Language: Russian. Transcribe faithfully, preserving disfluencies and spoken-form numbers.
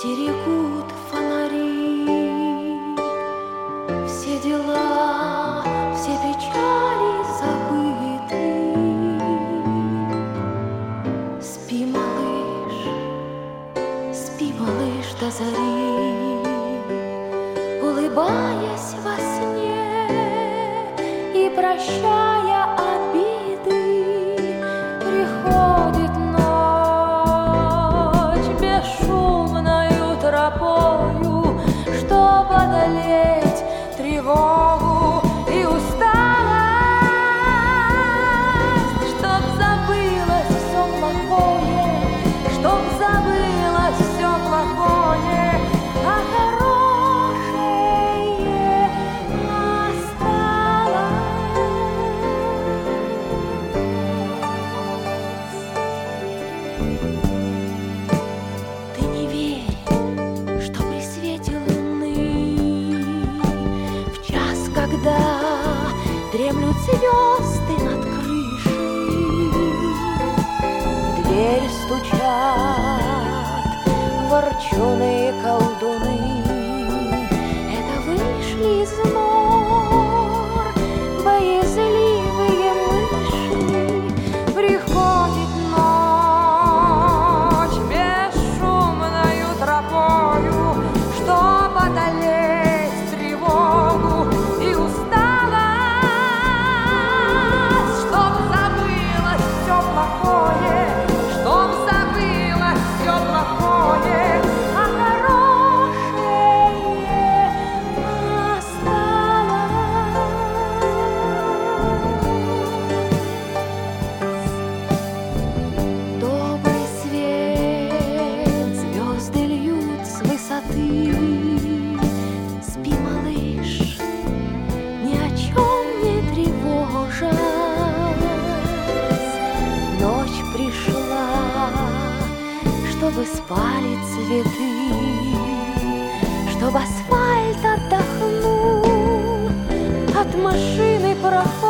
стерегут фонари, все дела, все печали забыты. Спи, малыш, спи, малыш, до зари, улыбаясь во сне и прощая обиды. Приходит ночь бесшумною тропою, чтоб одолеть тревогу и усталость, чтоб забылось все плохое, чтоб забылось все плохое, а хорошее осталось. Ты не верь, что при свете луны, в час, когда дремлют звезды над крышей, в дверь стучат ворчуны и колдуны. Это вышли из нор боязливые мыши. Приходит ночь бесшумною тропою, чтоб одолеть тревогу и усталость, чтоб забылось все плохое, чтоб забылось все плохое, а хорошее осталось. Добрый свет звезды льют с высоты. Спи, малыш, ни о чем не тревожась. Ночь пришла, чтобы спали цветы, чтоб асфальт отдохнул от машины проход.